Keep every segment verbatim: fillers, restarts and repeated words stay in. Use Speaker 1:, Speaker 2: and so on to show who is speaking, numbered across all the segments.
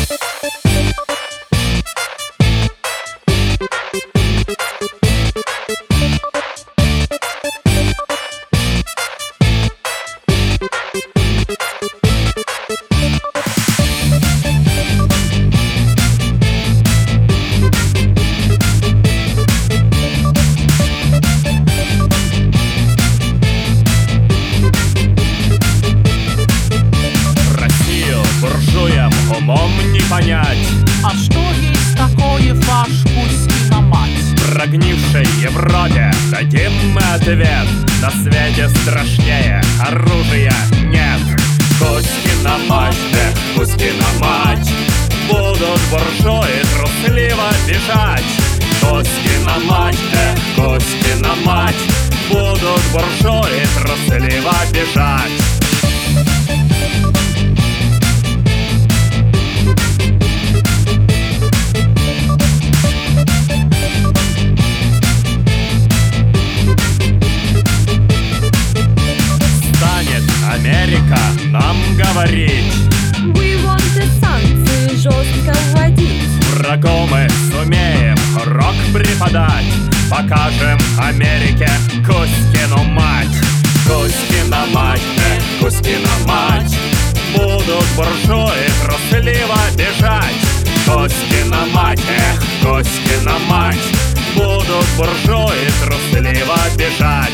Speaker 1: Умом не понять.
Speaker 2: А что есть такое ваш Кузькина мать?
Speaker 1: Прогнившей Европе дадим мы ответ. На свете страшнее оружия нет. Кузькина мать, эх, Кузькина мать, будут буржуи трусливо бежать. Кузькина мать, эх, Кузькина мать, будут буржуи трусливо бежать. Америка нам говорить:
Speaker 3: We want the санкции жестко вводить.
Speaker 1: Врагу мы сумеем урок преподать. Покажем Америке Кузькину мать. Кузькина мать, эх, Кузькина мать, будут буржуи трусливо бежать. Кузькина мать, эх, Кузькина мать, будут буржуи трусливо бежать.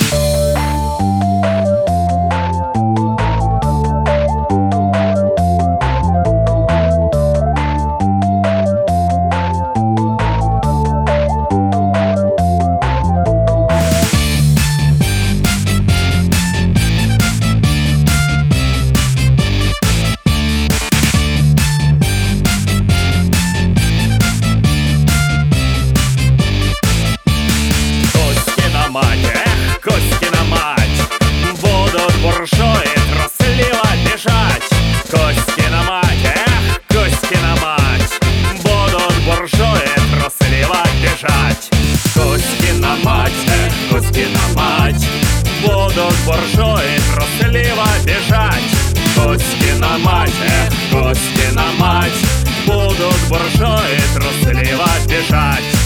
Speaker 1: Мать, эх, Кузькина мать, будут буржуи трусливо бежать. Кузькина мать, эх, Кузькина мать, будут буржуи трусливо бежать. Кузькина мать, эх, Кузькина мать, будут буржуи трусливо бежать. Кузькина мать, эх, Кузькина мать, будут буржуи трусливо бежать.